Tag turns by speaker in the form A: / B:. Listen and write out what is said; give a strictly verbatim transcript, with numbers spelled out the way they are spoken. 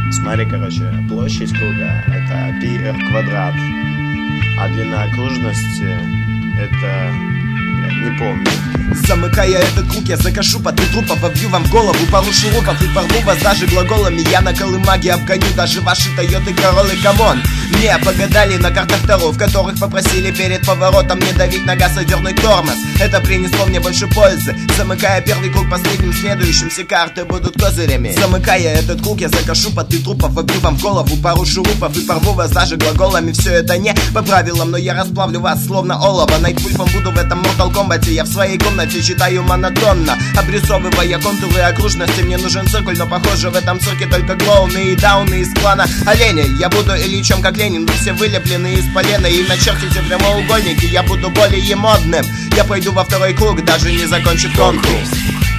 A: Смотри, короче, площадь круга — это πr квадрат, а длина окружности — это... не помню.
B: Замыкая этот круг, я закашу по три трупа, вобью вам в голову пару шурупов и порву вас даже глаголами. Я на колымаге обгоню даже ваши Тойоты, Короллы, камон. Мне погадали на картах Таро, в которых попросили перед поворотом не давить на газ и дернуть тормоз. Это принесло мне больше пользы. Замыкая первый круг, последним следующим все карты будут козырями. Замыкая этот круг, я закашу по три трупа, вобью вам в голову пару шурупов и порву вас даже глаголами. Все это не по правилам, но я расплавлю вас словно олово. Найтвульфом буду в этом Mortal Kombat. Я в своей комнате читаю монотонно, обрисовывая контуры окружности. Мне нужен циркуль, но похоже в этом цирке только клоуны и дауны из клана оленей. Я буду Ильичем, как Ленин, вы все вылеплены из полена. И начертите прямоугольники, я буду более модным. Я пойду во второй круг, даже не закончив конкурс.